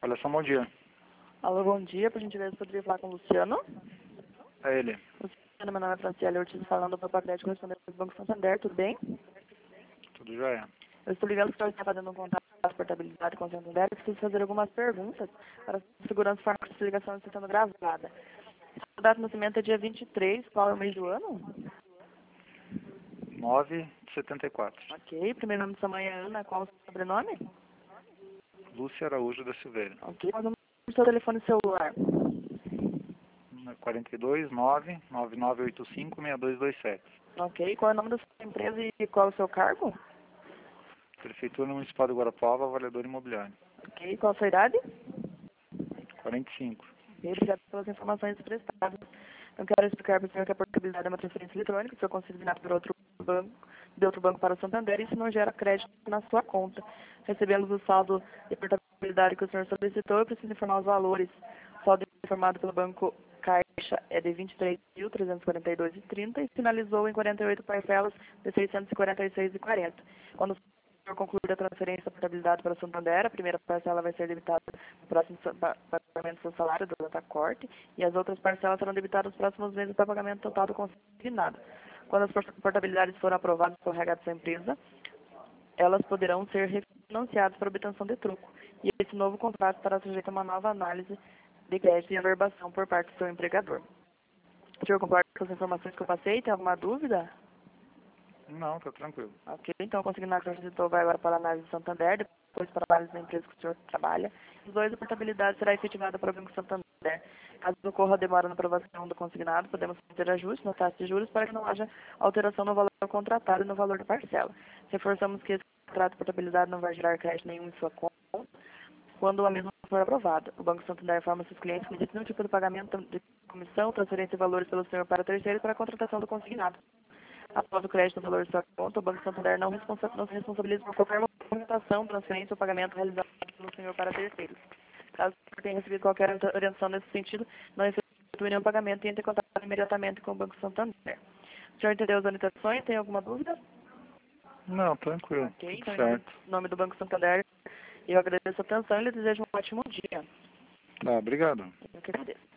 Olha só, bom dia. Alô, bom dia. Por gentileza, poderia falar com o Luciano? É ele. Luciano, meu nome é Franciele Ortiz, falando do papel correspondente do Banco Santander, tudo bem? Tudo jóia? Eu estou ligando porque eu estou fazendo um contato de portabilidade com o Santander e preciso fazer algumas perguntas para a segurança forma de ligação está sendo gravada. A data de nascimento é dia 23, qual é o mês do ano? 9/74. Ok. Primeiro nome de sua mãe é Ana, qual é o seu sobrenome? Lúcia Araújo da Silveira. Ok. Qual é o número do seu telefone celular? 42999856227. Ok. Qual é o nome da sua empresa e qual é o seu cargo? Prefeitura Municipal de Guarapuava, avaliador imobiliário. Ok. Qual a sua idade? 45. Ok, obrigado pelas informações prestadas. Eu quero explicar para o senhor que a portabilidade é uma transferência eletrônica, que foi consignada por de outro banco para o Santander, e isso não gera crédito na sua conta. Recebemos o saldo de portabilidade que o senhor solicitou, eu preciso informar os valores. O saldo informado pelo banco Caixa é de R$ 23.342,30 e finalizou em 48 parcelas de R$ 646,40. Quando o senhor concluir a transferência da portabilidade para o Santander, a primeira parcela vai ser debitada no próximo pagamento do seu salário, do data-corte, e as outras parcelas serão debitadas nos próximos meses para pagamento total do consignado. Quando as portabilidades forem aprovadas pelo RH da sua empresa, elas poderão ser refinanciadas para obtenção de troco. E esse novo contrato estará sujeito a uma nova análise de crédito e averbação por parte do seu empregador. O senhor concorda com as informações que eu passei? Tem alguma dúvida? Não, tá tranquilo. Ok, então o consignado que o senhor solicitou vai agora para a análise do Santander, depois para a análise da empresa que o senhor trabalha. Os dois, a portabilidade será efetivada para o Banco Santander. Caso ocorra demora na aprovação do consignado, podemos fazer ajustes na taxa de juros para que não haja alteração no valor contratado e no valor da parcela. Reforçamos que esse contrato de portabilidade não vai gerar crédito nenhum em sua conta quando a mesma for aprovada. O Banco Santander informa seus clientes que existe nenhum tipo de pagamento de comissão, transferência de valores pelo senhor para terceiro para a contratação do consignado. Após o crédito do valor de sua conta, o Banco Santander não se responsabiliza por qualquer movimentação, transferência ou pagamento realizado pelo senhor para terceiros. Caso o senhor tenha recebido qualquer orientação nesse sentido, não efetue nenhum pagamento e entre em contato imediatamente com o Banco Santander. O senhor entendeu as orientações? Tem alguma dúvida? Não, tranquilo. Ok, Tudo então certo. em nome do Banco Santander, eu agradeço a atenção e lhe desejo um ótimo dia. Tá, obrigado. Eu que agradeço.